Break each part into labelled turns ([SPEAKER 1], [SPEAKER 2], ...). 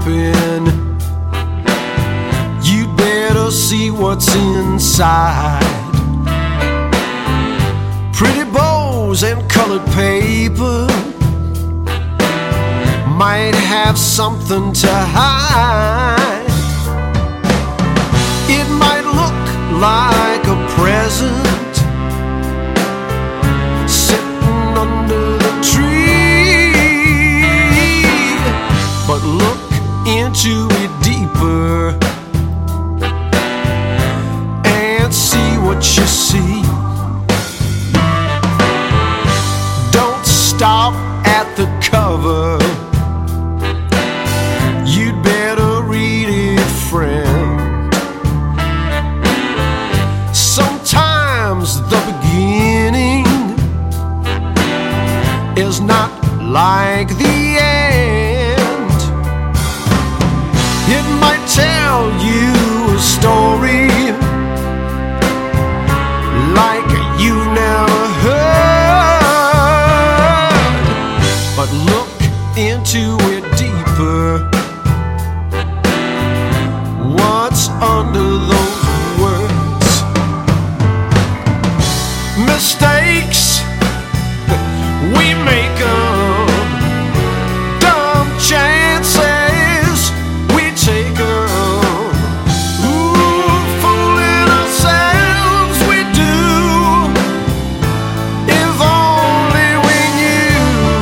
[SPEAKER 1] coffin. You'd better see what's inside. Pretty bows and colored paper might have something to hide. It might look like a present sitting under the tree, but look into it deeper and see what you see. Don't stop at the cover, you'd better read it, friend. Sometimes the beginning is not like the end. It might tell you a story like you've never heard, but look into it deeper. What's under those words? Mistakes, we make them. Dumb chances, we take them. Ooh, fooling ourselves we do. If only we knew.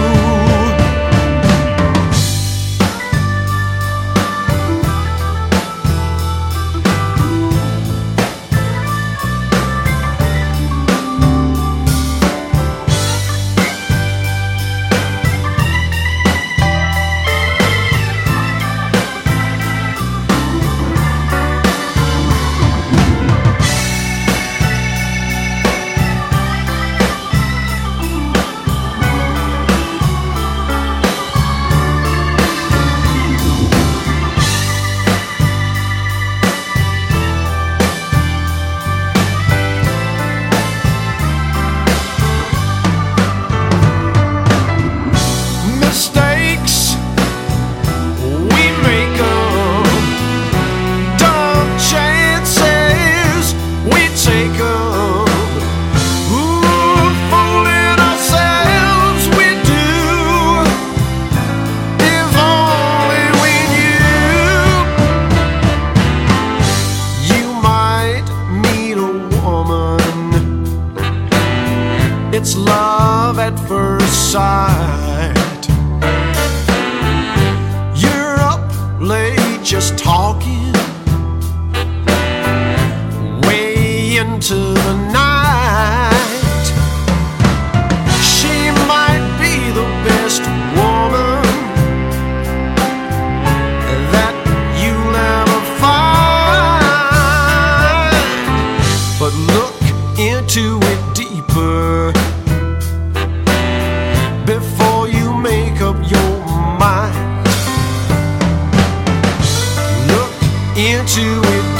[SPEAKER 1] Mistakes, we make them. Dumb chances, we take them. Ooh, fooling ourselves we do. If only we knew. You might meet a woman, it's love at first sight. You're up late just talking, way into the night. She might be the best woman that you'll ever find, but look into it deeper before you make up your mind. Look into it